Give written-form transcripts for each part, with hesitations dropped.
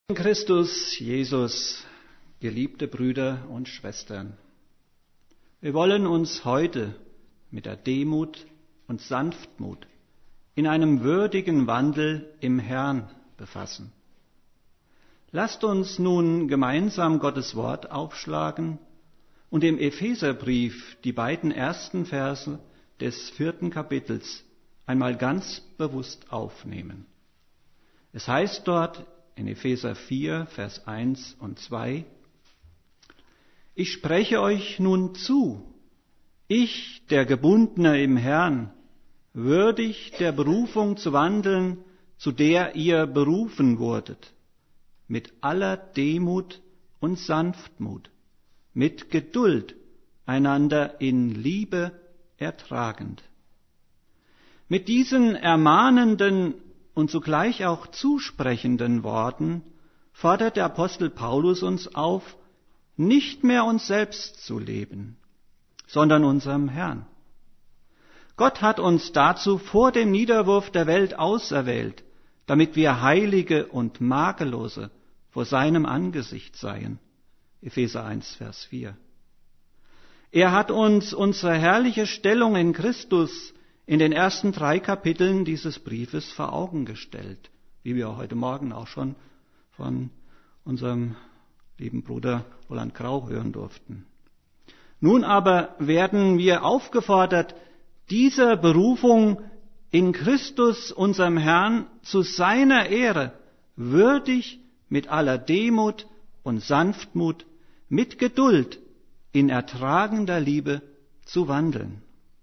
In Christus Jesus, geliebte Brüder und Schwestern, wir wollen uns heute mit der Demut und Sanftmut in einem würdigen Wandel im Herrn befassen. Lasst uns nun gemeinsam Gottes Wort aufschlagen und im Epheserbrief die beiden ersten Verse des 4. Kapitels einmal ganz bewusst aufnehmen. Es heißt dort in Epheser 4, Vers 1 und 2: Ich spreche euch nun zu, ich, der Gebundene im Herrn, würdig der Berufung zu wandeln, zu der ihr berufen wurdet, mit aller Demut und Sanftmut, mit Geduld einander in Liebe ertragend. Mit diesen ermahnenden und zugleich auch zusprechenden Worten fordert der Apostel Paulus uns auf, nicht mehr uns selbst zu leben, sondern unserem Herrn. Gott hat uns dazu vor dem Niederwurf der Welt auserwählt, damit wir Heilige und Makellose vor seinem Angesicht seien. Epheser 1, Vers 4. Er hat uns unsere herrliche Stellung in Christus in den ersten 3 Kapiteln dieses Briefes vor Augen gestellt, wie wir heute Morgen auch schon von unserem lieben Bruder Roland Grau hören durften. Nun aber werden wir aufgefordert, dieser Berufung in Christus, unserem Herrn, zu seiner Ehre würdig mit aller Demut und Sanftmut, mit Geduld in ertragender Liebe zu wandeln.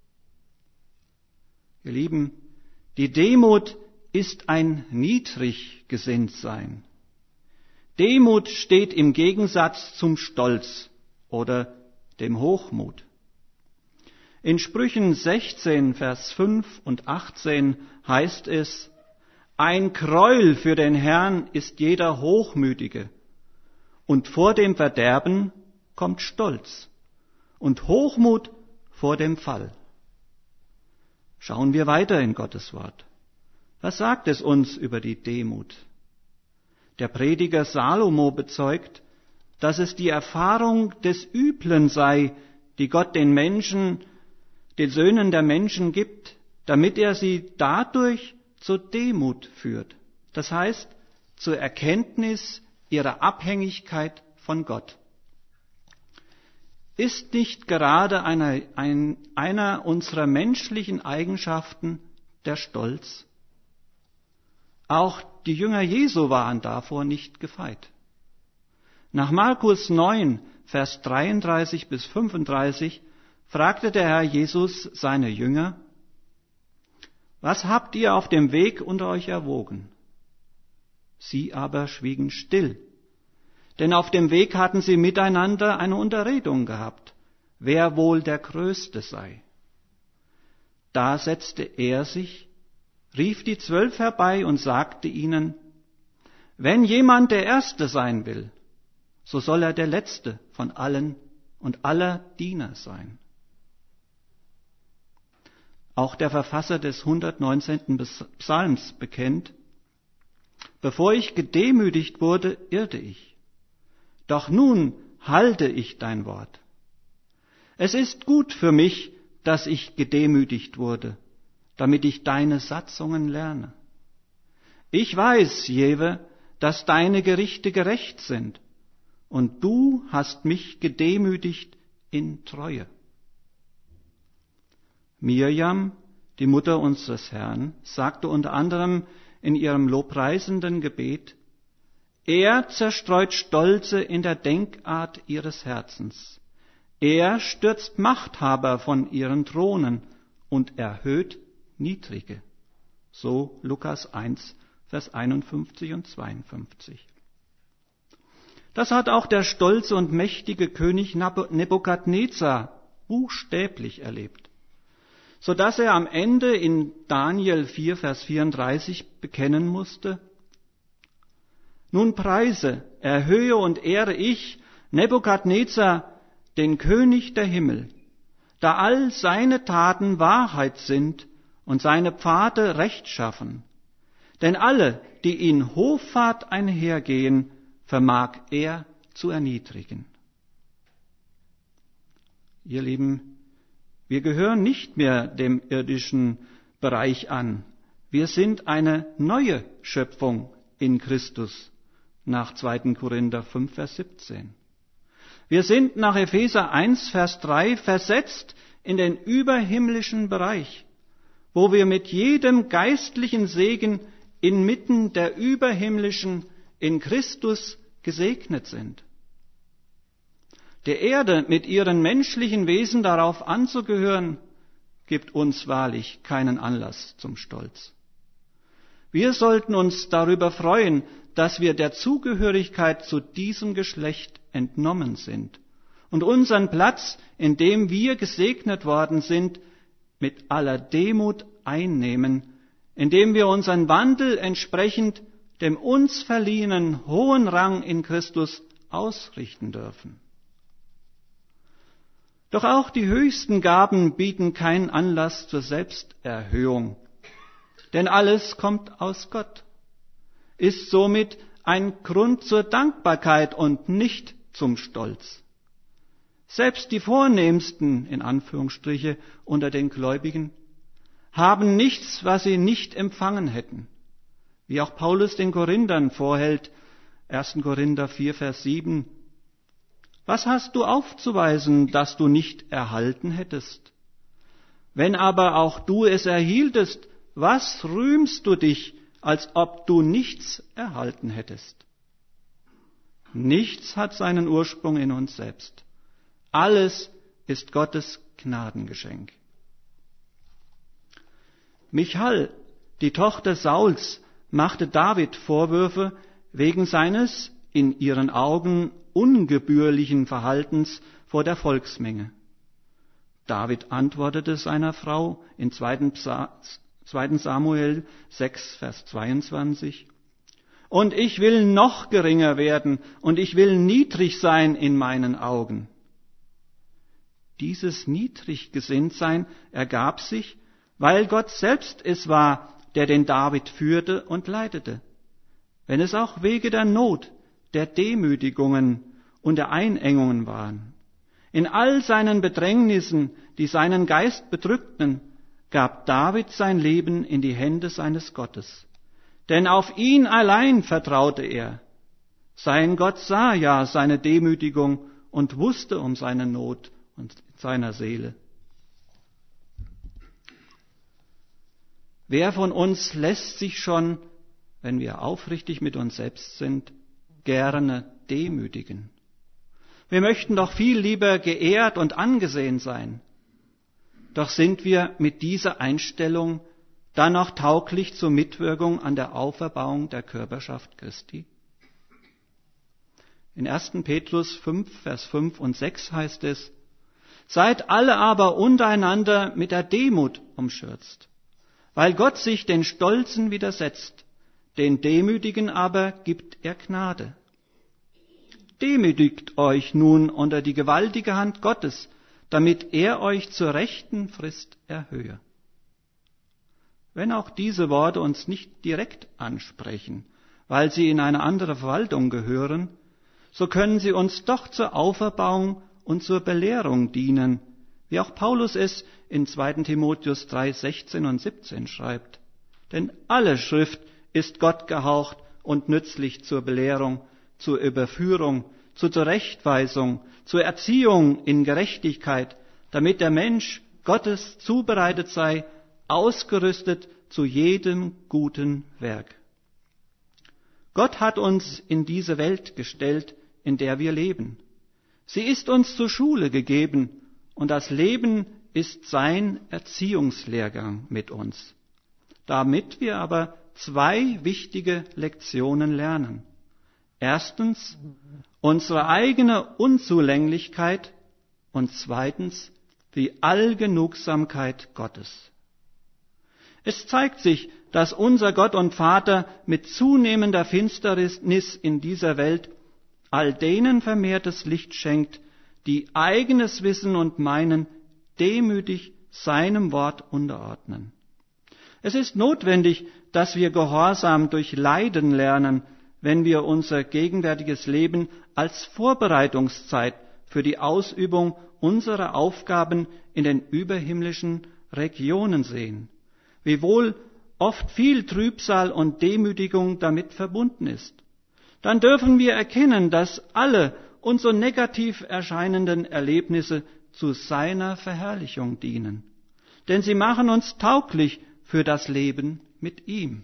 Ihr Lieben, die Demut ist ein Niedriggesinntsein. Demut steht im Gegensatz zum Stolz oder dem Hochmut. In Sprüchen 16, Vers 5 und 18 heißt es: Ein Gräuel für den Herrn ist jeder Hochmütige, und vor dem Verderben kommt Stolz und Hochmut vor dem Fall. Schauen wir weiter in Gottes Wort. Was sagt es uns über die Demut? Der Prediger Salomo bezeugt, dass es die Erfahrung des Üblen sei, die Gott den Menschen, den Söhnen der Menschen gibt, damit er sie dadurch zur Demut führt. Das heißt, zur Erkenntnis ihrer Abhängigkeit von Gott. Ist nicht gerade einer unserer menschlichen Eigenschaften der Stolz? Auch die Jünger Jesu waren davor nicht gefeit. Nach Markus 9, Vers 33 bis 35 fragte der Herr Jesus seine Jünger: Was habt ihr auf dem Weg unter euch erwogen? Sie aber schwiegen still. Denn auf dem Weg hatten sie miteinander eine Unterredung gehabt, wer wohl der Größte sei. Da setzte er sich, rief die 12 herbei und sagte ihnen: Wenn jemand der Erste sein will, so soll er der Letzte von allen und aller Diener sein. Auch der Verfasser des 119. Psalms bekennt: Bevor ich gedemütigt wurde, irrte ich. Doch nun halte ich dein Wort. Es ist gut für mich, dass ich gedemütigt wurde, damit ich deine Satzungen lerne. Ich weiß, Jewe, dass deine Gerichte gerecht sind, und du hast mich gedemütigt in Treue. Mirjam, die Mutter unseres Herrn, sagte unter anderem in ihrem lobpreisenden Gebet: Er zerstreut Stolze in der Denkart ihres Herzens. Er stürzt Machthaber von ihren Thronen und erhöht Niedrige. So Lukas 1, Vers 51 und 52. Das hat auch der stolze und mächtige König Nebukadnezar buchstäblich erlebt, sodass er am Ende in Daniel 4, Vers 34 bekennen musste: Nun preise, erhöhe und ehre ich, Nebukadnezar, den König der Himmel, da all seine Taten Wahrheit sind und seine Pfade rechtschaffen. Denn alle, die in Hoffart einhergehen, vermag er zu erniedrigen. Ihr Lieben, wir gehören nicht mehr dem irdischen Bereich an. Wir sind eine neue Schöpfung in Christus, nach 2. Korinther 5, Vers 17. Wir sind nach Epheser 1, Vers 3 versetzt in den überhimmlischen Bereich, wo wir mit jedem geistlichen Segen inmitten der überhimmlischen in Christus gesegnet sind. Der Erde mit ihren menschlichen Wesen darauf anzugehören, gibt uns wahrlich keinen Anlass zum Stolz. Wir sollten uns darüber freuen, dass wir der Zugehörigkeit zu diesem Geschlecht entnommen sind und unseren Platz, in dem wir gesegnet worden sind, mit aller Demut einnehmen, indem wir unseren Wandel entsprechend dem uns verliehenen hohen Rang in Christus ausrichten dürfen. Doch auch die höchsten Gaben bieten keinen Anlass zur Selbsterhöhung, denn alles kommt aus Gott, ist somit ein Grund zur Dankbarkeit und nicht zum Stolz. Selbst die Vornehmsten, in Anführungsstriche, unter den Gläubigen, haben nichts, was sie nicht empfangen hätten. Wie auch Paulus den Korinthern vorhält, 1. Korinther 4, Vers 7. Was hast du aufzuweisen, das du nicht erhalten hättest? Wenn aber auch du es erhieltest, was rühmst du dich, als ob du nichts erhalten hättest? Nichts hat seinen Ursprung in uns selbst. Alles ist Gottes Gnadengeschenk. Michal, die Tochter Sauls, machte David Vorwürfe wegen seines in ihren Augen ungebührlichen Verhaltens vor der Volksmenge. David antwortete seiner Frau in 2. Samuel 6, Vers 22, und ich will noch geringer werden und ich will niedrig sein in meinen Augen. Dieses Niedriggesinntsein ergab sich, weil Gott selbst es war, der den David führte und leitete, wenn es auch Wege der Not, der Demütigungen und der Einengungen waren. In all seinen Bedrängnissen, die seinen Geist bedrückten, gab David sein Leben in die Hände seines Gottes. Denn auf ihn allein vertraute er. Sein Gott sah ja seine Demütigung und wusste um seine Not und seiner Seele. Wer von uns lässt sich schon, wenn wir aufrichtig mit uns selbst sind, gerne demütigen? Wir möchten doch viel lieber geehrt und angesehen sein. Doch sind wir mit dieser Einstellung dann noch tauglich zur Mitwirkung an der Auferbauung der Körperschaft Christi? In 1. Petrus 5, Vers 5 und 6 heißt es, seid alle aber untereinander mit der Demut umschürzt, weil Gott sich den Stolzen widersetzt, den Demütigen aber gibt er Gnade. Demütigt euch nun unter die gewaltige Hand Gottes, damit er euch zur rechten Frist erhöhe. Wenn auch diese Worte uns nicht direkt ansprechen, weil sie in eine andere Verwaltung gehören, so können sie uns doch zur Auferbauung und zur Belehrung dienen, wie auch Paulus es in 2. Timotheus 3, 16 und 17 schreibt. Denn alle Schrift ist Gott gehaucht und nützlich zur Belehrung, zur Überführung, zur Zurechtweisung, zur Erziehung in Gerechtigkeit, damit der Mensch Gottes zubereitet sei, ausgerüstet zu jedem guten Werk. Gott hat uns in diese Welt gestellt, in der wir leben. Sie ist uns zur Schule gegeben und das Leben ist sein Erziehungslehrgang mit uns. Damit wir aber 2 wichtige Lektionen lernen. Erstens, unsere eigene Unzulänglichkeit und zweitens, die Allgenugsamkeit Gottes. Es zeigt sich, dass unser Gott und Vater mit zunehmender Finsternis in dieser Welt all denen vermehrtes Licht schenkt, die eigenes Wissen und Meinen demütig seinem Wort unterordnen. Es ist notwendig, dass wir Gehorsam durch Leiden lernen, wenn wir unser gegenwärtiges Leben als Vorbereitungszeit für die Ausübung unserer Aufgaben in den überhimmlischen Regionen sehen, wiewohl oft viel Trübsal und Demütigung damit verbunden ist. Dann dürfen wir erkennen, dass alle uns so negativ erscheinenden Erlebnisse zu seiner Verherrlichung dienen. Denn sie machen uns tauglich für das Leben mit ihm.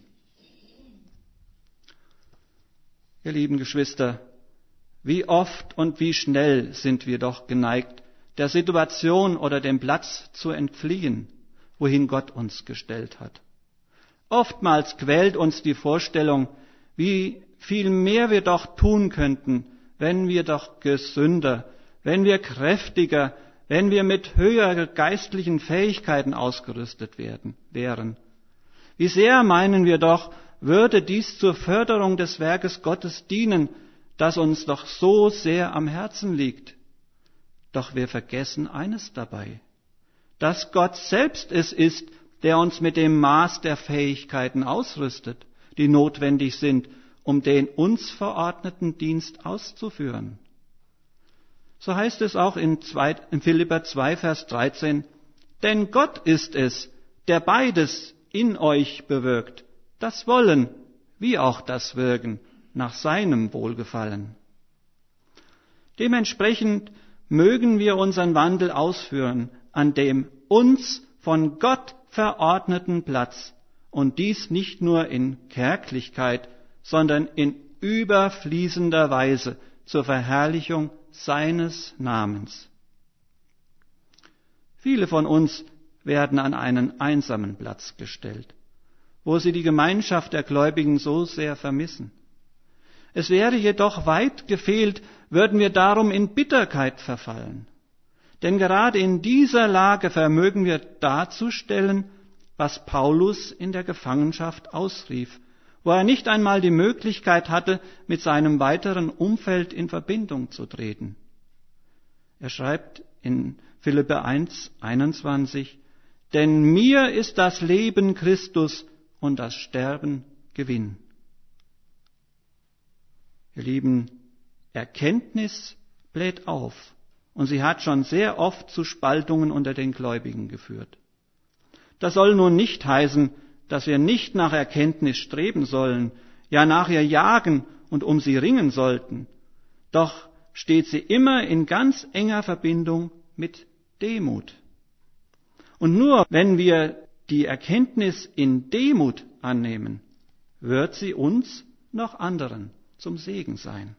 Ihr lieben Geschwister, wie oft und wie schnell sind wir doch geneigt, der Situation oder dem Platz zu entfliehen, wohin Gott uns gestellt hat. Oftmals quält uns die Vorstellung, wie viel mehr wir doch tun könnten, wenn wir doch gesünder, wenn wir kräftiger, wenn wir mit höheren geistlichen Fähigkeiten ausgerüstet wären. Wie sehr meinen wir doch, würde dies zur Förderung des Werkes Gottes dienen, das uns doch so sehr am Herzen liegt. Doch wir vergessen eines dabei, dass Gott selbst es ist, der uns mit dem Maß der Fähigkeiten ausrüstet, die notwendig sind, um den uns verordneten Dienst auszuführen. So heißt es auch in Philipper 2, Vers 13, denn Gott ist es, der beides in euch bewirkt, das Wollen wie auch das Wirken nach seinem Wohlgefallen. Dementsprechend mögen wir unseren Wandel ausführen an dem uns von Gott verordneten Platz und dies nicht nur in Kärglichkeit, sondern in überfließender Weise zur Verherrlichung seines Namens. Viele von uns werden an einen einsamen Platz gestellt, wo sie die Gemeinschaft der Gläubigen so sehr vermissen. Es wäre jedoch weit gefehlt, würden wir darum in Bitterkeit verfallen. Denn gerade in dieser Lage vermögen wir darzustellen, was Paulus in der Gefangenschaft ausrief, wo er nicht einmal die Möglichkeit hatte, mit seinem weiteren Umfeld in Verbindung zu treten. Er schreibt in Philipper 1, 21, denn mir ist das Leben Christus und das Sterben Gewinn. Ihr Lieben, Erkenntnis bläht auf und sie hat schon sehr oft zu Spaltungen unter den Gläubigen geführt. Das soll nun nicht heißen, dass wir nicht nach Erkenntnis streben sollen, ja nach ihr jagen und um sie ringen sollten. Doch steht sie immer in ganz enger Verbindung mit Demut. Und nur wenn wir die Erkenntnis in Demut annehmen, wird sie uns noch anderen zum Segen sein.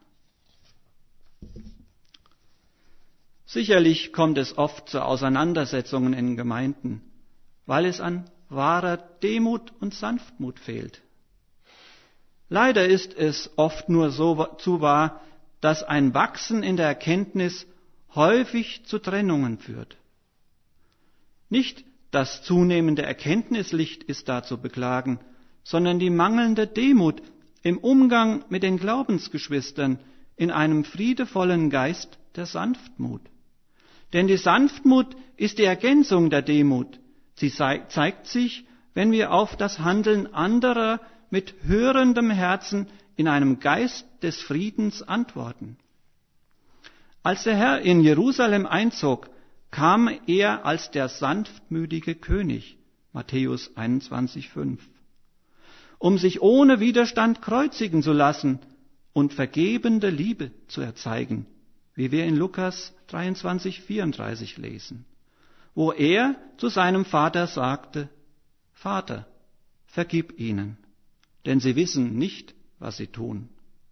Sicherlich kommt es oft zu Auseinandersetzungen in Gemeinden, weil es an wahrer Demut und Sanftmut fehlt. Leider ist es oft nur so zu wahr, dass ein Wachsen in der Erkenntnis häufig zu Trennungen führt. Nicht das zunehmende Erkenntnislicht ist da zu beklagen, sondern die mangelnde Demut im Umgang mit den Glaubensgeschwistern in einem friedevollen Geist der Sanftmut. Denn die Sanftmut ist die Ergänzung der Demut. Sie zeigt sich, wenn wir auf das Handeln anderer mit hörendem Herzen in einem Geist des Friedens antworten. Als der Herr in Jerusalem einzog, kam er als der sanftmütige König, Matthäus 21,5, um sich ohne Widerstand kreuzigen zu lassen und vergebende Liebe zu erzeigen, wie wir in Lukas 23,34 lesen, wo er zu seinem Vater sagte, Vater, vergib ihnen, denn sie wissen nicht, was sie tun.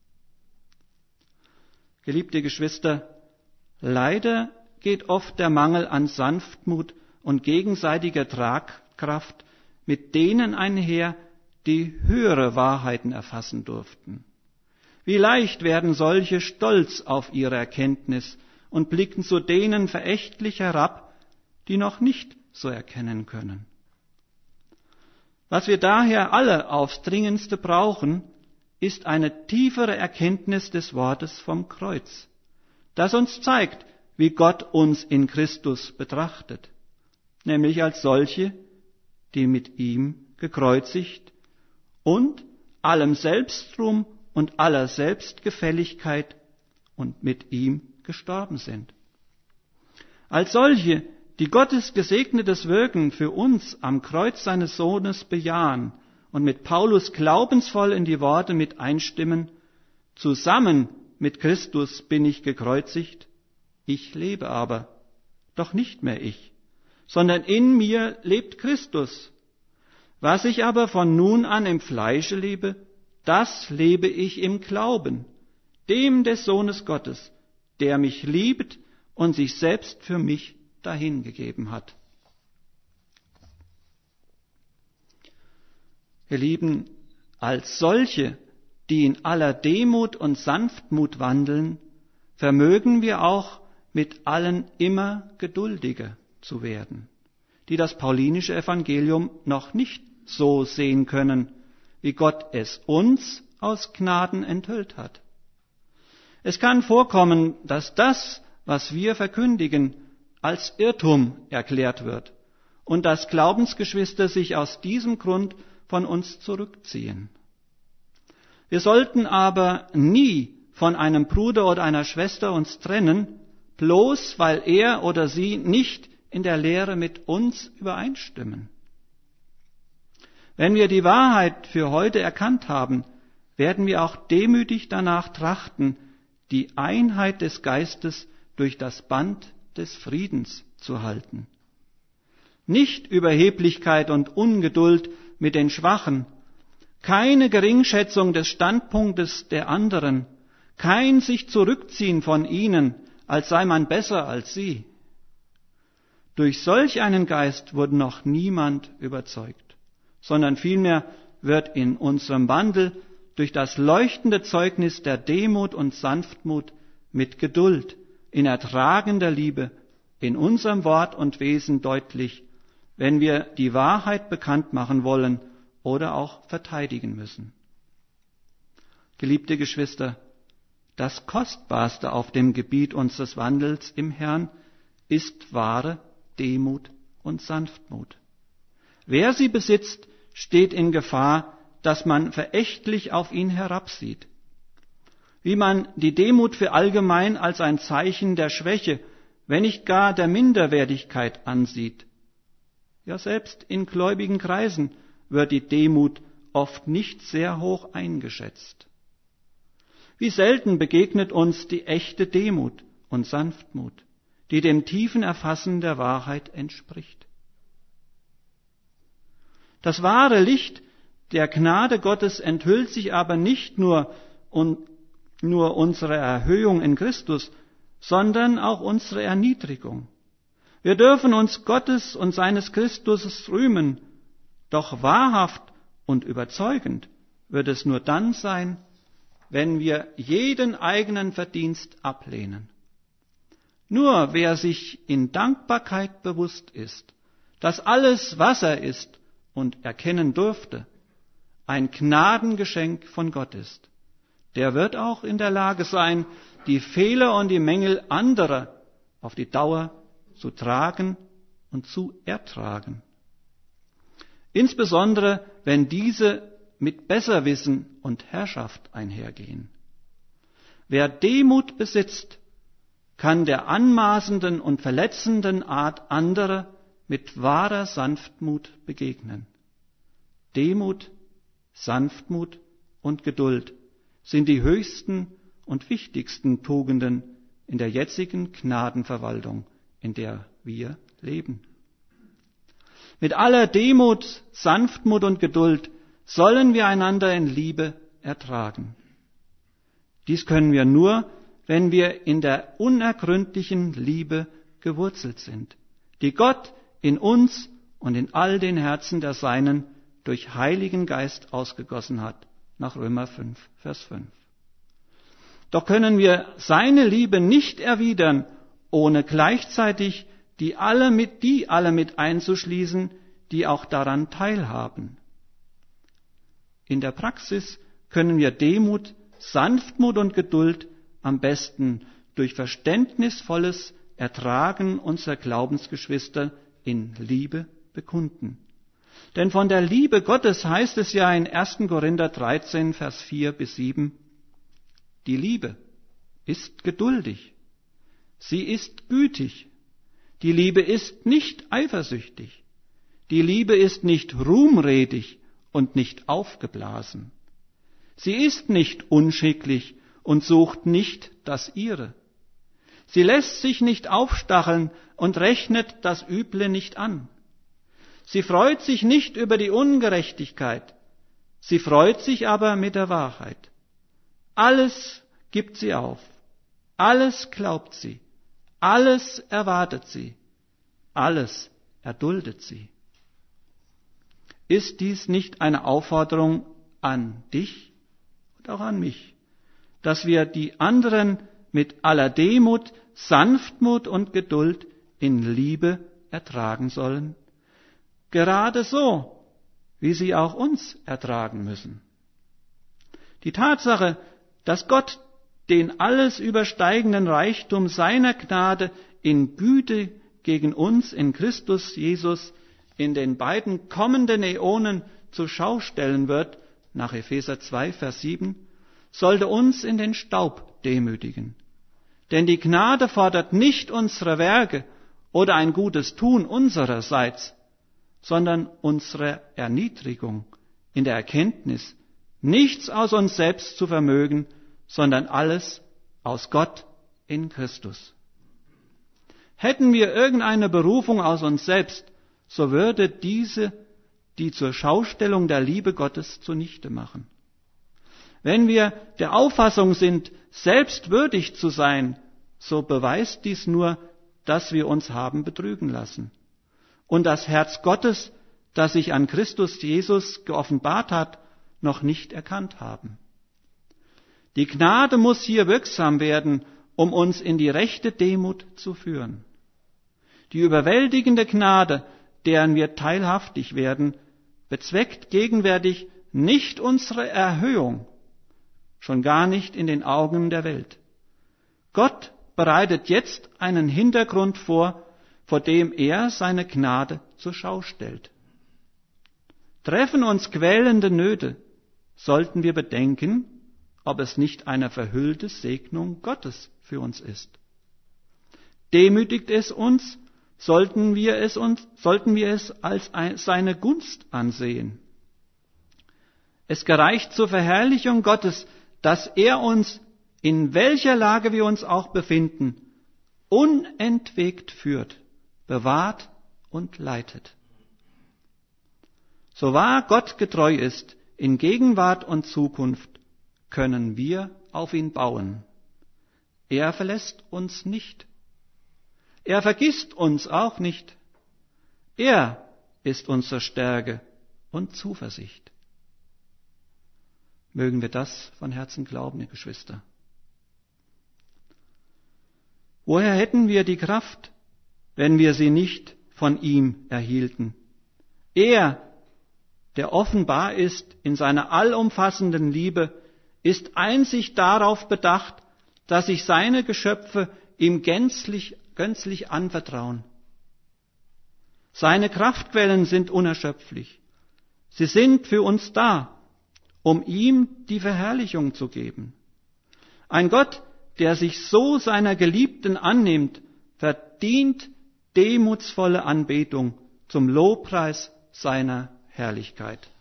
Geliebte Geschwister, leider geht oft der Mangel an Sanftmut und gegenseitiger Tragkraft mit denen einher, die höhere Wahrheiten erfassen durften. Wie leicht werden solche stolz auf ihre Erkenntnis und blicken zu denen verächtlich herab, die noch nicht so erkennen können. Was wir daher alle aufs Dringendste brauchen, ist eine tiefere Erkenntnis des Wortes vom Kreuz, das uns zeigt, wie Gott uns in Christus betrachtet, nämlich als solche, die mit ihm gekreuzigt und allem Selbstruhm und aller Selbstgefälligkeit und mit ihm gestorben sind. Als solche, die Gottes gesegnetes Wirken für uns am Kreuz seines Sohnes bejahen und mit Paulus glaubensvoll in die Worte mit einstimmen, zusammen mit Christus bin ich gekreuzigt, ich lebe aber, doch nicht mehr ich, sondern in mir lebt Christus. Was ich aber von nun an im Fleische lebe, das lebe ich im Glauben, dem des Sohnes Gottes, der mich liebt und sich selbst für mich dahingegeben hat. Ihr Lieben, als solche, die in aller Demut und Sanftmut wandeln, vermögen wir auch mit allen immer geduldiger zu werden, die das paulinische Evangelium noch nicht so sehen können, wie Gott es uns aus Gnaden enthüllt hat. Es kann vorkommen, dass das, was wir verkündigen, als Irrtum erklärt wird und dass Glaubensgeschwister sich aus diesem Grund von uns zurückziehen. Wir sollten aber nie von einem Bruder oder einer Schwester uns trennen, bloß weil er oder sie nicht in der Lehre mit uns übereinstimmen. Wenn wir die Wahrheit für heute erkannt haben, werden wir auch demütig danach trachten, die Einheit des Geistes durch das Band des Friedens zu halten. Nicht Überheblichkeit und Ungeduld mit den Schwachen, keine Geringschätzung des Standpunktes der anderen, kein sich zurückziehen von ihnen, als sei man besser als sie. Durch solch einen Geist wurde noch niemand überzeugt, sondern vielmehr wird in unserem Wandel durch das leuchtende Zeugnis der Demut und Sanftmut mit Geduld, in ertragender Liebe, in unserem Wort und Wesen deutlich, wenn wir die Wahrheit bekannt machen wollen oder auch verteidigen müssen. Geliebte Geschwister, das Kostbarste auf dem Gebiet unseres Wandels im Herrn ist wahre Demut und Sanftmut. Wer sie besitzt, steht in Gefahr, dass man verächtlich auf ihn herabsieht. Wie man die Demut für allgemein als ein Zeichen der Schwäche, wenn nicht gar der Minderwertigkeit ansieht. Ja, selbst in gläubigen Kreisen wird die Demut oft nicht sehr hoch eingeschätzt. Wie selten begegnet uns die echte Demut und Sanftmut, die dem tiefen Erfassen der Wahrheit entspricht. Das wahre Licht der Gnade Gottes enthüllt sich aber nicht nur unsere Erhöhung in Christus, sondern auch unsere Erniedrigung. Wir dürfen uns Gottes und seines Christus rühmen, doch wahrhaft und überzeugend wird es nur dann sein, wenn wir jeden eigenen Verdienst ablehnen. Nur wer sich in Dankbarkeit bewusst ist, dass alles, was er ist und erkennen durfte, ein Gnadengeschenk von Gott ist, der wird auch in der Lage sein, die Fehler und die Mängel anderer auf die Dauer zu tragen und zu ertragen. Insbesondere, wenn diese mit Besserwissen und Herrschaft einhergehen. Wer Demut besitzt, kann der anmaßenden und verletzenden Art anderer mit wahrer Sanftmut begegnen. Demut, Sanftmut und Geduld sind die höchsten und wichtigsten Tugenden in der jetzigen Gnadenverwaltung, in der wir leben. Mit aller Demut, Sanftmut und Geduld sollen wir einander in Liebe ertragen. Dies können wir nur, wenn wir in der unergründlichen Liebe gewurzelt sind, die Gott in uns und in all den Herzen der Seinen durch Heiligen Geist ausgegossen hat, nach Römer 5, Vers 5. Doch können wir seine Liebe nicht erwidern, ohne gleichzeitig die alle mit einzuschließen, die auch daran teilhaben. In der Praxis können wir Demut, Sanftmut und Geduld am besten durch verständnisvolles Ertragen unserer Glaubensgeschwister in Liebe bekunden. Denn von der Liebe Gottes heißt es ja in 1. Korinther 13, Vers 4-7, die Liebe ist geduldig, sie ist gütig, die Liebe ist nicht eifersüchtig, die Liebe ist nicht ruhmredig und nicht aufgeblasen. Sie ist nicht unschicklich und sucht nicht das Ihre. Sie lässt sich nicht aufstacheln und rechnet das Üble nicht an. Sie freut sich nicht über die Ungerechtigkeit, sie freut sich aber mit der Wahrheit. Alles gibt sie auf, alles glaubt sie, alles erwartet sie, alles erduldet sie. Ist dies nicht eine Aufforderung an dich und auch an mich, dass wir die anderen mit aller Demut, Sanftmut und Geduld in Liebe ertragen sollen? Gerade so, wie sie auch uns ertragen müssen. Die Tatsache, dass Gott den alles übersteigenden Reichtum seiner Gnade in Güte gegen uns in Christus Jesus in den beiden kommenden Äonen zur Schau stellen wird, nach Epheser 2, Vers 7, sollte uns in den Staub demütigen. Denn die Gnade fordert nicht unsere Werke oder ein gutes Tun unsererseits, sondern unsere Erniedrigung in der Erkenntnis, nichts aus uns selbst zu vermögen, sondern alles aus Gott in Christus. Hätten wir irgendeine Berufung aus uns selbst, so würde diese die zur Schaustellung der Liebe Gottes zunichte machen. Wenn wir der Auffassung sind, selbst würdig zu sein, so beweist dies nur, dass wir uns haben betrügen lassen und das Herz Gottes, das sich an Christus Jesus geoffenbart hat, noch nicht erkannt haben. Die Gnade muss hier wirksam werden, um uns in die rechte Demut zu führen. Die überwältigende Gnade, deren wir teilhaftig werden, bezweckt gegenwärtig nicht unsere Erhöhung, schon gar nicht in den Augen der Welt. Gott bereitet jetzt einen Hintergrund vor dem er seine Gnade zur Schau stellt. Treffen uns quälende Nöte, sollten wir bedenken, ob es nicht eine verhüllte Segnung Gottes für uns ist. Demütigt es uns, sollten wir es als seine Gunst ansehen. Es gereicht zur Verherrlichung Gottes, dass er uns, in welcher Lage wir uns auch befinden, unentwegt führt, bewahrt und leitet. So wahr Gott getreu ist, in Gegenwart und Zukunft, können wir auf ihn bauen. Er verlässt uns nicht. Er vergisst uns auch nicht. Er ist unsere Stärke und Zuversicht. Mögen wir das von Herzen glauben, ihr Geschwister. Woher hätten wir die Kraft, wenn wir sie nicht von ihm erhielten? Er, der offenbar ist in seiner allumfassenden Liebe, ist einzig darauf bedacht, dass sich seine Geschöpfe ihm gänzlich anvertrauen. Seine Kraftquellen sind unerschöpflich. Sie sind für uns da, um ihm die Verherrlichung zu geben. Ein Gott, der sich so seiner Geliebten annimmt, verdient demutsvolle Anbetung zum Lobpreis seiner Herrlichkeit.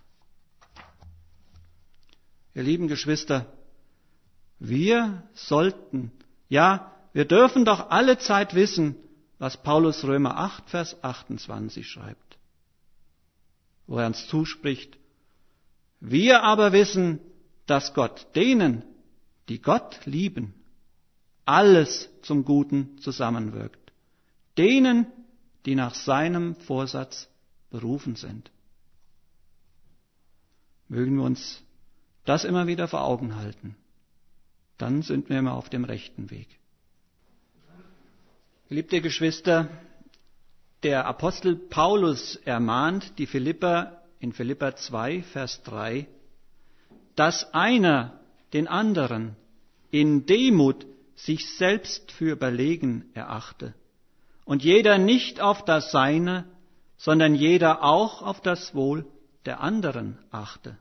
Ihr lieben Geschwister, wir sollten, ja, wir dürfen doch alle Zeit wissen, was Paulus Römer 8, Vers 28 schreibt, wo er uns zuspricht. Wir aber wissen, dass Gott denen, die Gott lieben, alles zum Guten zusammenwirkt. Denen, die nach seinem Vorsatz berufen sind. Mögen wir uns das immer wieder vor Augen halten. Dann sind wir immer auf dem rechten Weg. Geliebte Geschwister, der Apostel Paulus ermahnt die Philipper in Philipper 2, Vers 3, dass einer den anderen in Demut sich selbst für überlegen erachte und jeder nicht auf das Seine, sondern jeder auch auf das Wohl der anderen achte.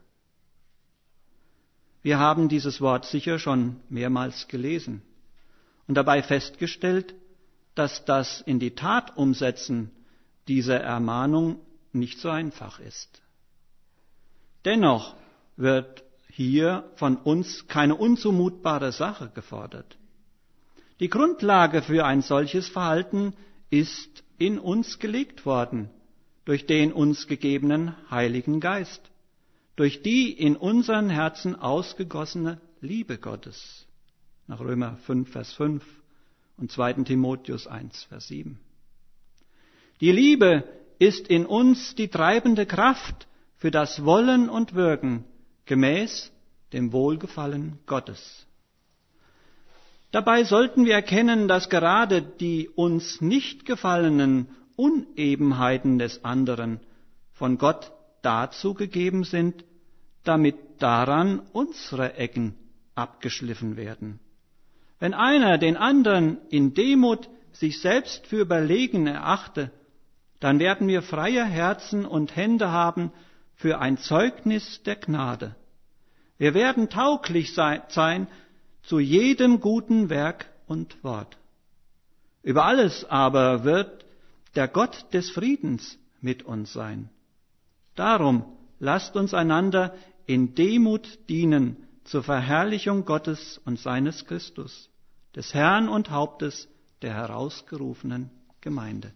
Wir haben dieses Wort sicher schon mehrmals gelesen und dabei festgestellt, dass das in die Tat umsetzen dieser Ermahnung nicht so einfach ist. Dennoch wird hier von uns keine unzumutbare Sache gefordert. Die Grundlage für ein solches Verhalten ist in uns gelegt worden, durch den uns gegebenen Heiligen Geist, durch die in unseren Herzen ausgegossene Liebe Gottes, nach Römer 5, Vers 5 und 2. Timotheus 1, Vers 7. Die Liebe ist in uns die treibende Kraft für das Wollen und Wirken gemäß dem Wohlgefallen Gottes. Dabei sollten wir erkennen, dass gerade die uns nicht gefallenen Unebenheiten des anderen von Gott dazu gegeben sind, damit daran unsere Ecken abgeschliffen werden. Wenn einer den anderen in Demut sich selbst für überlegen erachte, dann werden wir freie Herzen und Hände haben für ein Zeugnis der Gnade. Wir werden tauglich sein zu jedem guten Werk und Wort. Über alles aber wird der Gott des Friedens mit uns sein. Darum lasst uns einander in Demut dienen zur Verherrlichung Gottes und seines Christus, des Herrn und Hauptes der herausgerufenen Gemeinde.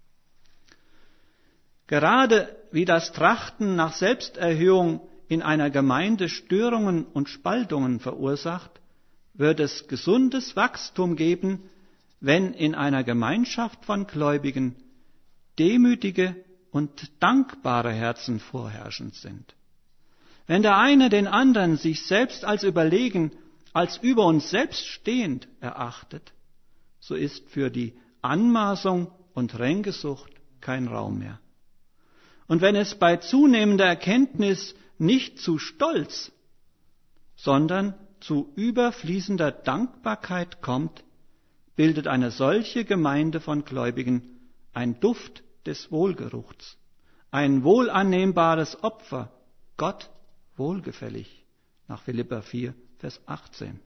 Gerade wie das Trachten nach Selbsterhöhung in einer Gemeinde Störungen und Spaltungen verursacht, wird es gesundes Wachstum geben, wenn in einer Gemeinschaft von Gläubigen demütige und dankbare Herzen vorherrschend sind. Wenn der eine den anderen sich selbst als überlegen, als über uns selbst stehend erachtet, so ist für die Anmaßung und Ränkesucht kein Raum mehr. Und wenn es bei zunehmender Erkenntnis nicht zu Stolz, sondern zu überfließender Dankbarkeit kommt, bildet eine solche Gemeinde von Gläubigen ein Duft des Wohlgeruchs, ein wohlannehmbares Opfer, Gott wohlgefällig, nach Philipper 4, Vers 18.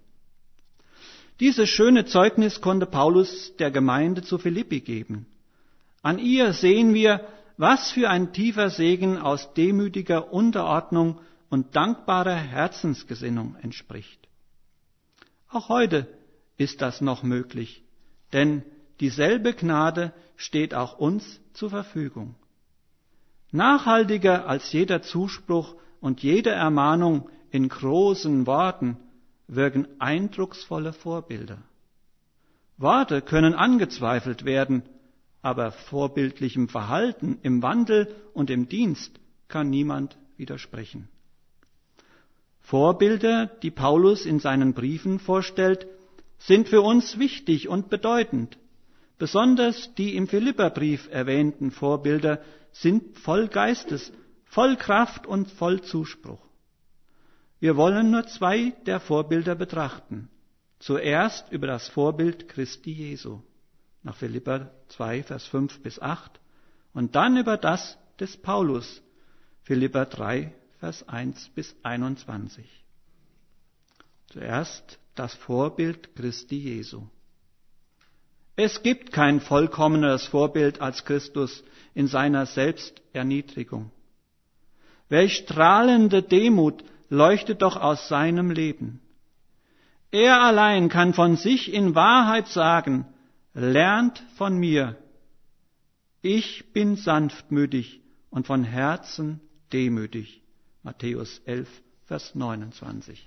Dieses schöne Zeugnis konnte Paulus der Gemeinde zu Philippi geben. An ihr sehen wir, was für ein tiefer Segen aus demütiger Unterordnung und dankbarer Herzensgesinnung entspricht. Auch heute ist das noch möglich, denn dieselbe Gnade steht auch uns zur Verfügung. Nachhaltiger als jeder Zuspruch und jede Ermahnung in großen Worten wirken eindrucksvolle Vorbilder. Worte können angezweifelt werden, aber vorbildlichem Verhalten im Wandel und im Dienst kann niemand widersprechen. Vorbilder, die Paulus in seinen Briefen vorstellt, sind für uns wichtig und bedeutend. Besonders die im Philipperbrief erwähnten Vorbilder sind voll Geistes, voll Kraft und voll Zuspruch. Wir wollen nur zwei der Vorbilder betrachten. Zuerst über das Vorbild Christi Jesu, nach Philipper 2, Vers 5 bis 8, und dann über das des Paulus, Philipper 3, Vers 1 bis 21. Zuerst das Vorbild Christi Jesu. Es gibt kein vollkommeneres Vorbild als Christus in seiner Selbsterniedrigung. Welch strahlende Demut leuchtet doch aus seinem Leben. Er allein kann von sich in Wahrheit sagen, lernt von mir, ich bin sanftmütig und von Herzen demütig. Matthäus 11, Vers 29.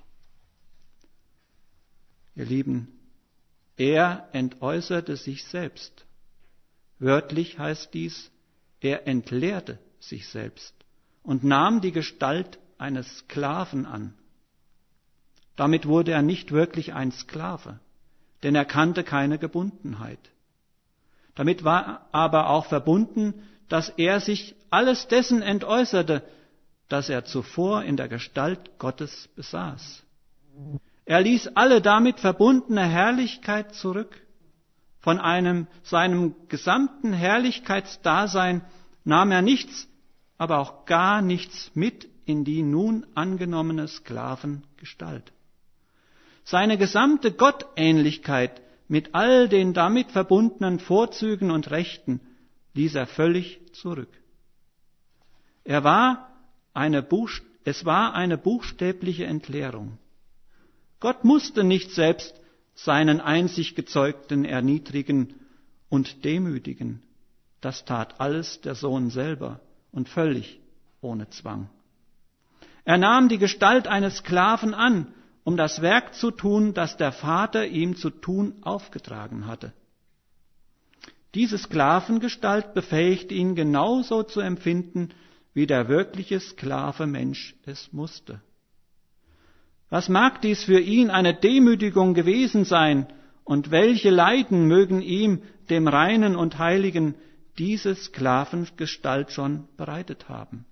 Ihr Lieben, er entäußerte sich selbst. Wörtlich heißt dies, er entleerte sich selbst und nahm die Gestalt eines Sklaven an. Damit wurde er nicht wirklich ein Sklave, denn er kannte keine Gebundenheit. Damit war aber auch verbunden, dass er sich alles dessen entäußerte, das er zuvor in der Gestalt Gottes besaß. Er ließ alle damit verbundene Herrlichkeit zurück. Von seinem gesamten Herrlichkeitsdasein nahm er nichts, aber auch gar nichts mit in die nun angenommene Sklavengestalt. Seine gesamte Gottähnlichkeit mit all den damit verbundenen Vorzügen und Rechten ließ er völlig zurück. Es war eine buchstäbliche Entleerung. Gott musste nicht selbst seinen einzig Gezeugten erniedrigen und demütigen. Das tat alles der Sohn selber und völlig ohne Zwang. Er nahm die Gestalt eines Sklaven an, um das Werk zu tun, das der Vater ihm zu tun aufgetragen hatte. Diese Sklavengestalt befähigte ihn genauso zu empfinden, wie der wirkliche Sklave Mensch es musste. Was mag dies für ihn eine Demütigung gewesen sein, und welche Leiden mögen ihm, dem Reinen und Heiligen, diese Sklavengestalt schon bereitet haben?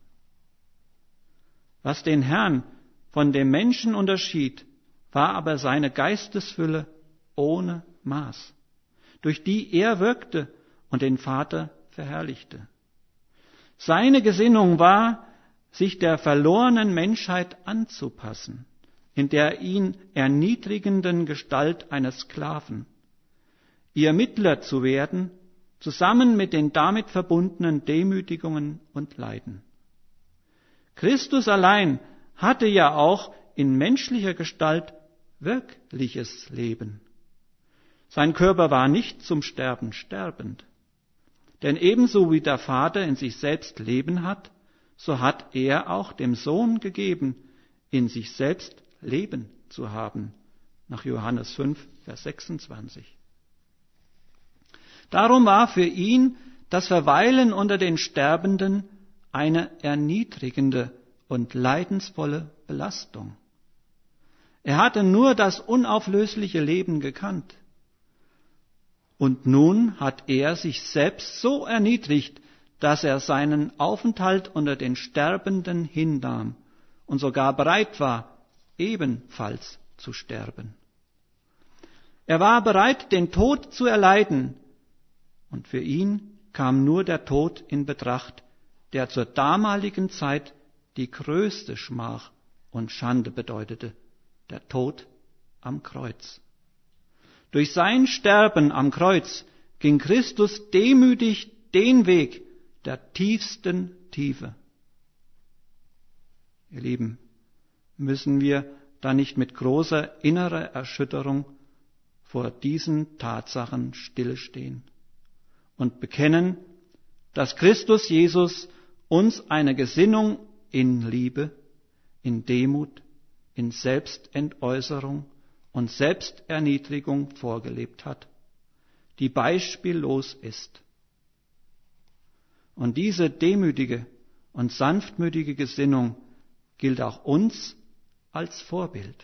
Was den Herrn von dem Menschen unterschied, war aber seine Geistesfülle ohne Maß, durch die er wirkte und den Vater verherrlichte. Seine Gesinnung war, sich der verlorenen Menschheit anzupassen, in der ihn erniedrigenden Gestalt eines Sklaven, ihr Mittler zu werden, zusammen mit den damit verbundenen Demütigungen und Leiden. Christus allein hatte ja auch in menschlicher Gestalt wirkliches Leben. Sein Körper war nicht zum Sterben sterbend. Denn ebenso wie der Vater in sich selbst Leben hat, so hat er auch dem Sohn gegeben, in sich selbst Leben zu haben. Nach Johannes 5, Vers 26. Darum war für ihn das Verweilen unter den Sterbenden eine erniedrigende und leidensvolle Belastung. Er hatte nur das unauflösliche Leben gekannt. Und nun hat er sich selbst so erniedrigt, dass er seinen Aufenthalt unter den Sterbenden hinnahm und sogar bereit war, ebenfalls zu sterben. Er war bereit, den Tod zu erleiden, und für ihn kam nur der Tod in Betracht, der zur damaligen Zeit die größte Schmach und Schande bedeutete, der Tod am Kreuz. Durch sein Sterben am Kreuz ging Christus demütig den Weg der tiefsten Tiefe. Ihr Lieben, müssen wir da nicht mit großer innerer Erschütterung vor diesen Tatsachen stillstehen und bekennen, dass Christus Jesus uns eine Gesinnung in Liebe, in Demut, in Selbstentäußerung und Selbsterniedrigung vorgelebt hat, die beispiellos ist. Und diese demütige und sanftmütige Gesinnung gilt auch uns als Vorbild.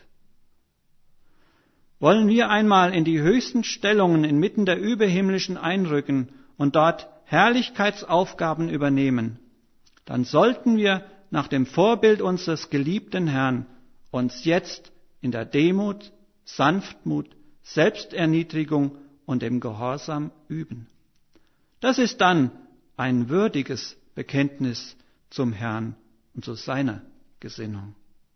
Wollen wir einmal in die höchsten Stellungen inmitten der Überhimmlischen einrücken und dort Herrlichkeitsaufgaben übernehmen, dann sollten wir nach dem Vorbild unseres geliebten Herrn uns jetzt in der Demut, Sanftmut, Selbsterniedrigung und im Gehorsam üben. Das ist dann ein würdiges Bekenntnis zum Herrn und zu seiner Gesinnung.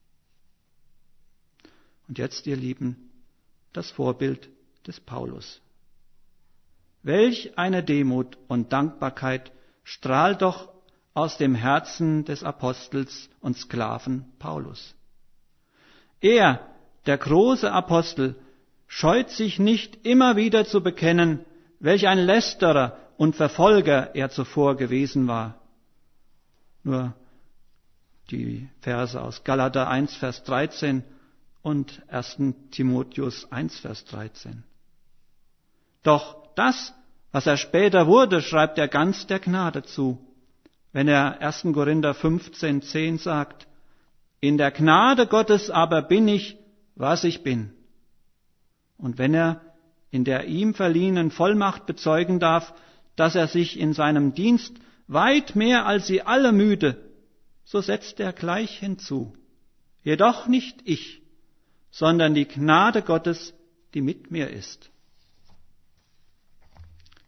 Und jetzt, ihr Lieben, das Vorbild des Paulus. Welch eine Demut und Dankbarkeit strahlt doch aus dem Herzen des Apostels und Sklaven Paulus. Er, der große Apostel, scheut sich nicht immer wieder zu bekennen, welch ein Lästerer und Verfolger er zuvor gewesen war. Nur die Verse aus Galater 1, Vers 13 und 1. Timotheus 1, Vers 13. Doch das, was er später wurde, schreibt er ganz der Gnade zu, wenn er 1. Korinther 15, 10 sagt, in der Gnade Gottes aber bin ich, was ich bin. Und wenn er in der ihm verliehenen Vollmacht bezeugen darf, dass er sich in seinem Dienst weit mehr als sie alle mühte, so setzt er gleich hinzu, jedoch nicht ich, sondern die Gnade Gottes, die mit mir ist.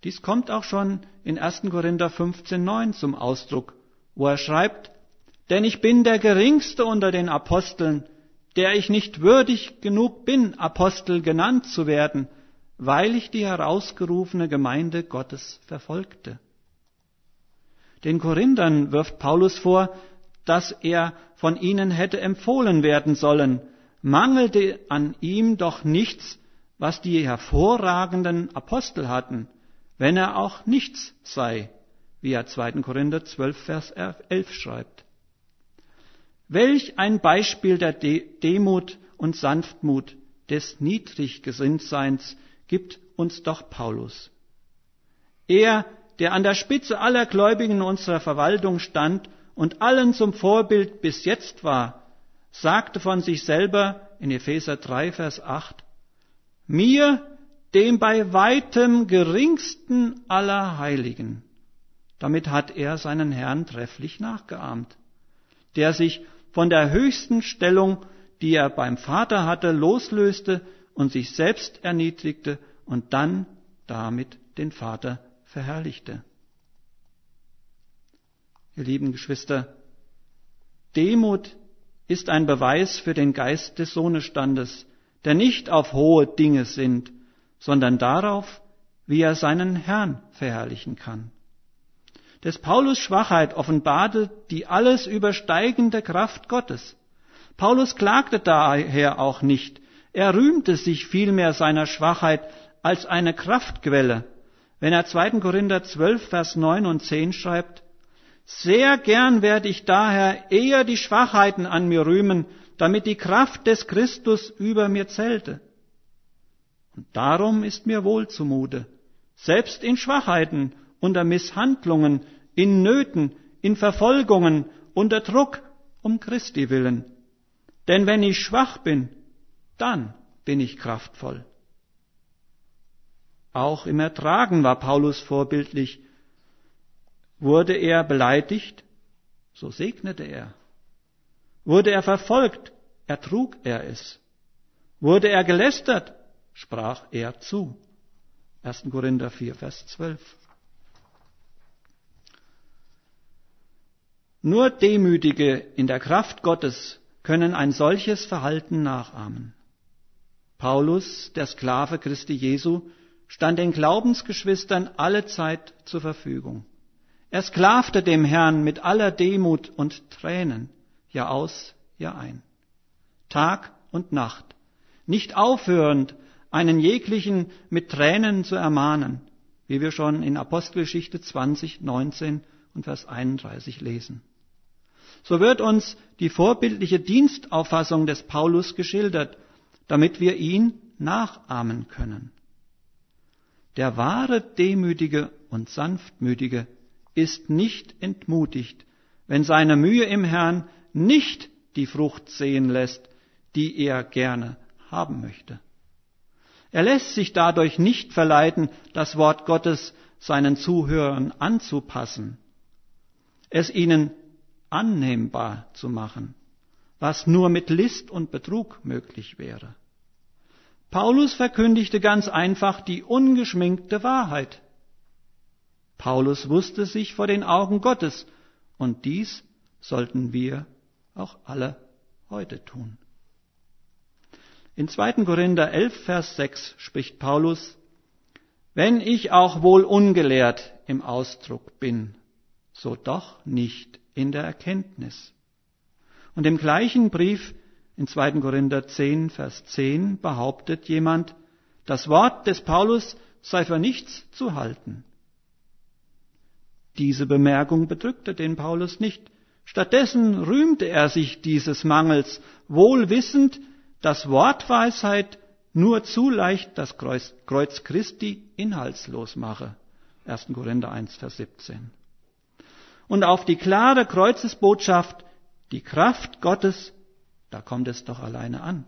Dies kommt auch schon in 1. Korinther 15,9 zum Ausdruck, wo er schreibt: Denn ich bin der Geringste unter den Aposteln, der ich nicht würdig genug bin, Apostel genannt zu werden, weil ich die herausgerufene Gemeinde Gottes verfolgte. Den Korinthern wirft Paulus vor, dass er von ihnen hätte empfohlen werden sollen, mangelte an ihm doch nichts, was die hervorragenden Apostel hatten, wenn er auch nichts sei, wie er 2. Korinther 12, Vers 11 schreibt. Welch ein Beispiel der Demut und Sanftmut, des Niedriggesinntseins gibt uns doch Paulus. Er, der an der Spitze aller Gläubigen unserer Verwaltung stand und allen zum Vorbild bis jetzt war, sagte von sich selber in Epheser 3, Vers 8, mir, dem bei weitem geringsten aller Heiligen. Damit hat er seinen Herrn trefflich nachgeahmt, der sich von der höchsten Stellung, die er beim Vater hatte, loslöste und sich selbst erniedrigte und dann damit den Vater verherrlichte. Ihr lieben Geschwister, Demut ist ein Beweis für den Geist des Sohnestandes, der nicht auf hohe Dinge sinnt, sondern darauf, wie er seinen Herrn verherrlichen kann. Des Paulus Schwachheit offenbarte die alles übersteigende Kraft Gottes. Paulus klagte daher auch nicht. Er rühmte sich vielmehr seiner Schwachheit als eine Kraftquelle, wenn er 2. Korinther 12, Vers 9 und 10 schreibt, sehr gern werde ich daher eher die Schwachheiten an mir rühmen, damit die Kraft des Christus über mir zählte. Und darum ist mir wohl zumute, selbst in Schwachheiten, unter Misshandlungen, in Nöten, in Verfolgungen, unter Druck, um Christi willen. Denn wenn ich schwach bin, dann bin ich kraftvoll. Auch im Ertragen war Paulus vorbildlich. Wurde er beleidigt, so segnete er. Wurde er verfolgt, ertrug er es. Wurde er gelästert, sprach er zu. 1. Korinther 4, Vers 12. Nur Demütige in der Kraft Gottes können ein solches Verhalten nachahmen. Paulus, der Sklave Christi Jesu, stand den Glaubensgeschwistern alle Zeit zur Verfügung. Er sklavte dem Herrn mit aller Demut und Tränen, Jahr aus, Jahr ein. Tag und Nacht, nicht aufhörend, einen jeglichen mit Tränen zu ermahnen, wie wir schon in Apostelgeschichte 20, 19 und Vers 31 lesen. So wird uns die vorbildliche Dienstauffassung des Paulus geschildert, damit wir ihn nachahmen können. Der wahre Demütige und Sanftmütige ist nicht entmutigt, wenn seine Mühe im Herrn nicht die Frucht sehen lässt, die er gerne haben möchte. Er lässt sich dadurch nicht verleiten, das Wort Gottes seinen Zuhörern anzupassen, es ihnen annehmbar zu machen, was nur mit List und Betrug möglich wäre. Paulus verkündigte ganz einfach die ungeschminkte Wahrheit. Paulus wusste sich vor den Augen Gottes, und dies sollten wir auch alle heute tun. In 2. Korinther 11, Vers 6 spricht Paulus, wenn ich auch wohl ungelehrt im Ausdruck bin, so doch nicht in der Erkenntnis. Und im gleichen Brief in 2. Korinther 10, Vers 10 behauptet jemand, das Wort des Paulus sei für nichts zu halten. Diese Bemerkung bedrückte den Paulus nicht. Stattdessen rühmte er sich dieses Mangels, wohl wissend, dass Wortweisheit nur zu leicht das Kreuz Christi inhaltslos mache. 1. Korinther 1, Vers 17. Und auf die klare Kreuzesbotschaft, die Kraft Gottes, da kommt es doch alleine an.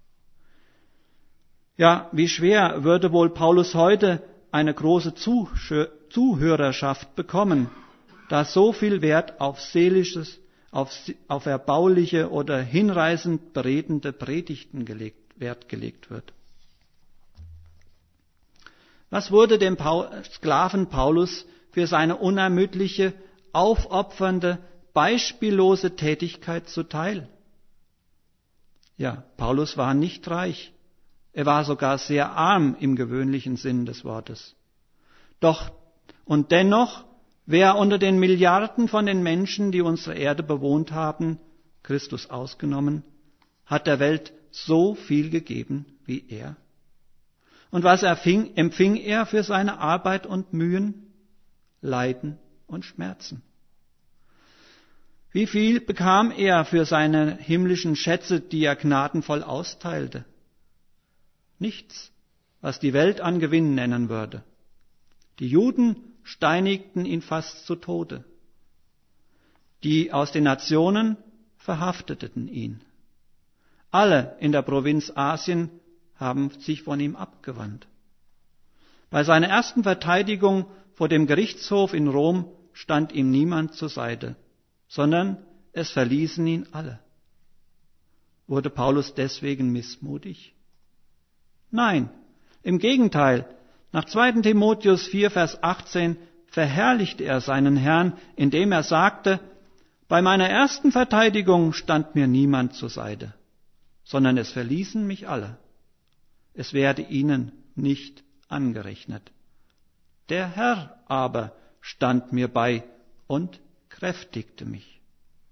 Ja, wie schwer würde wohl Paulus heute eine große Zuhörerschaft bekommen, da so viel Wert auf seelisches, auf erbauliche oder hinreißend beredende Predigten Wert gelegt wird. Was wurde dem Sklaven Paulus für seine unermüdliche, aufopfernde, beispiellose Tätigkeit zuteil? Ja, Paulus war nicht reich. Er war sogar sehr arm im gewöhnlichen Sinn des Wortes. Doch und dennoch, wer unter den Milliarden von den Menschen, die unsere Erde bewohnt haben, Christus ausgenommen, hat der Welt so viel gegeben wie er? Und was empfing er für seine Arbeit und Mühen? Leiden und Schmerzen. Wie viel bekam er für seine himmlischen Schätze, die er gnadenvoll austeilte? Nichts, was die Welt an Gewinn nennen würde. Die Juden steinigten ihn fast zu Tode. Die aus den Nationen verhafteten ihn. Alle in der Provinz Asien haben sich von ihm abgewandt. Bei seiner ersten Verteidigung vor dem Gerichtshof in Rom stand ihm niemand zur Seite, sondern es verließen ihn alle. Wurde Paulus deswegen missmutig? Nein, im Gegenteil. Nach 2. Timotheus 4, Vers 18 verherrlichte er seinen Herrn, indem er sagte, bei meiner ersten Verteidigung stand mir niemand zur Seite, sondern es verließen mich alle. Es werde ihnen nicht angerechnet. Der Herr aber stand mir bei und kräftigte mich.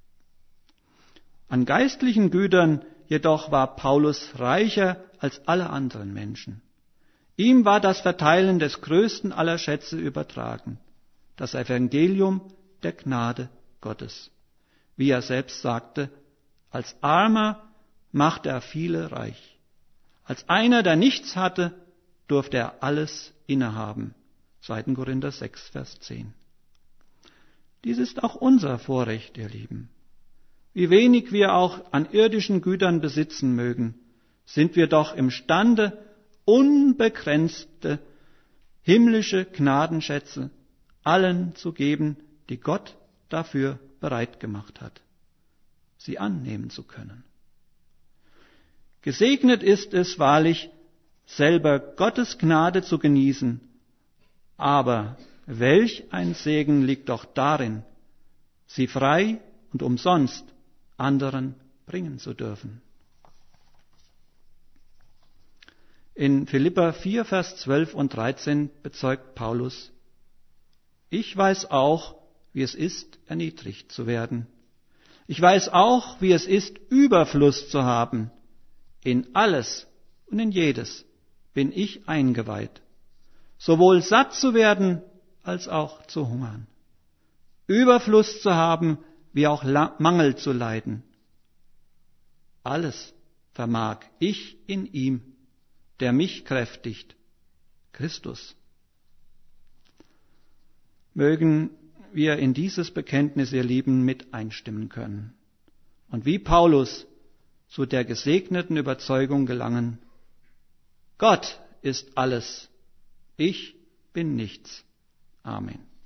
An geistlichen Gütern jedoch war Paulus reicher als alle anderen Menschen. Ihm war das Verteilen des größten aller Schätze übertragen, das Evangelium der Gnade Gottes. Wie er selbst sagte, als Armer machte er viele reich. Als einer, der nichts hatte, durfte er alles innehaben. 2. Korinther 6, Vers 10. Dies ist auch unser Vorrecht, ihr Lieben. Wie wenig wir auch an irdischen Gütern besitzen mögen, sind wir doch imstande, unbegrenzte himmlische Gnadenschätze allen zu geben, die Gott dafür bereit gemacht hat, sie annehmen zu können. Gesegnet ist es wahrlich, selber Gottes Gnade zu genießen, aber welch ein Segen liegt doch darin, sie frei und umsonst anderen bringen zu dürfen. In Philipper 4, Vers 12 und 13 bezeugt Paulus, ich weiß auch, wie es ist, erniedrigt zu werden. Ich weiß auch, wie es ist, Überfluss zu haben. In alles und in jedes bin ich eingeweiht, sowohl satt zu werden als auch zu hungern, Überfluss zu haben, wie auch Mangel zu leiden. Alles vermag ich in ihm, der mich kräftigt, Christus. Mögen wir in dieses Bekenntnis, ihr Lieben, mit einstimmen können und wie Paulus zu der gesegneten Überzeugung gelangen, Gott ist alles, ich bin nichts. Amen.